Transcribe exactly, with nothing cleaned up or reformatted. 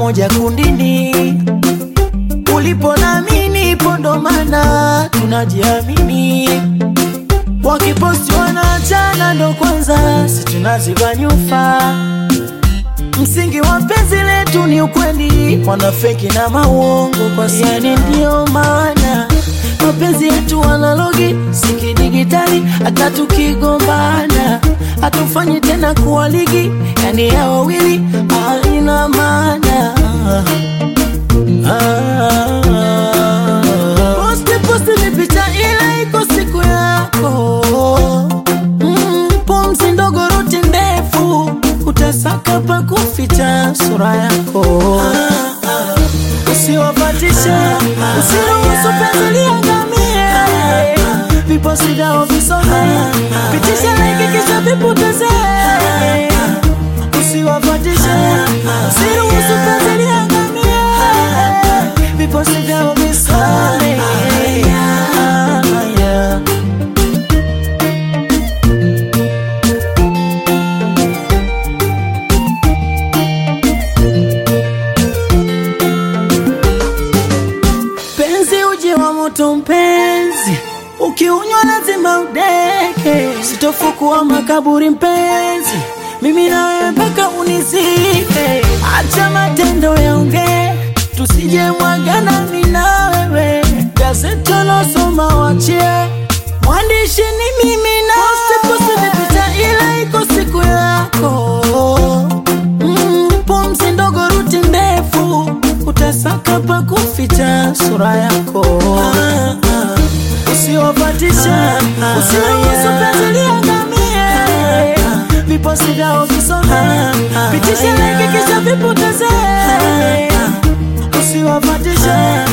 pamoja kundini. Ulipo na mimi pondo mana tunajiamini. Wakiposti wanachana ndo kwanza si tunaziba nyufa. Msingi wa penzi letu ni ukweli, wanafeki na mauongo kwa yani ndio maana mapenzi yetu analogi siki digitali. Hata tukigombana hatufanyi tena kuwa ligi, yani ya wawili haina maana. Posti posti ni picha ile iko siku yako. mm, Pumzi ndogo ruti ndefu, utasaka pa kuficha sura yako. Usiwapatishe, usiruhusu penzi liangamie. Viposi vyao visome, pitisha like kisha vipoteze. Usiwapatishe, usiruhusu penzi liangamie. Viposi vyao visome. Moto mpenzi, ukiunywa lazima udeke. Sitofukua makaburi mpenzi, mimi na wewe mpaka unizike. Acha matendo yaongee, tusije mwagana mimi na wewe. Gazeti losoma wachie, mwandishi ni mimi na wewe. Posti posti ni picha ile iko siku yako. mm, Pumzi ndogo ruti ndefu, utasaka pa kuficha sura yako. Usiwapatisha, usiruhusu penzi liangamie. Viposi vyao visome, pitisha like kisha vipoteze. Usiwapatisha.